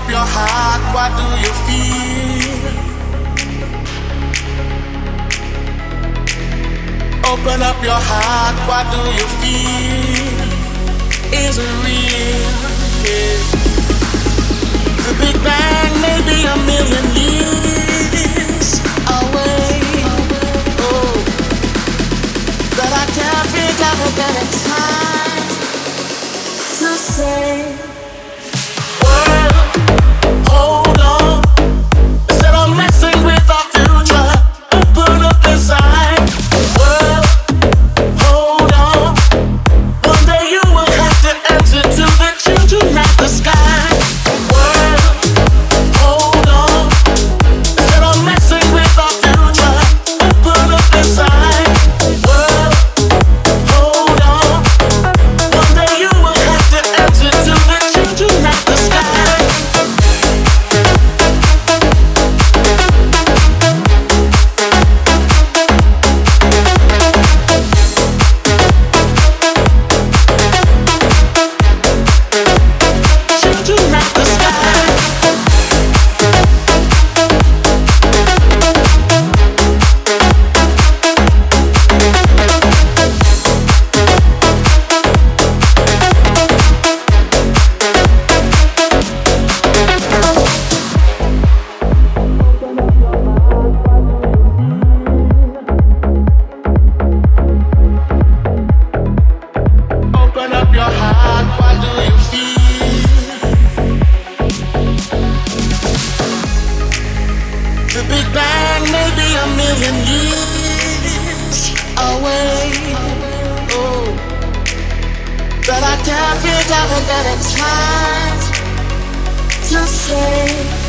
your heart, what do you feel? Open up your heart, what do you feel? Is it real? Yeah. The Big Bang may be a million years away. Oh, but I can't think of a better time to say, world, hold on. Instead of messing with our future, open up inside. World, hold on. One day you will have to answer to the children of the sky. World, hold on. Instead of messing with our future, open up inside. World, hold on. One day you will have to answer to the children of the sky. Children of the sky. Open up your heart, what do you feel? The Big Bang may be a million years away. Oh, but I can't think of a better time to say.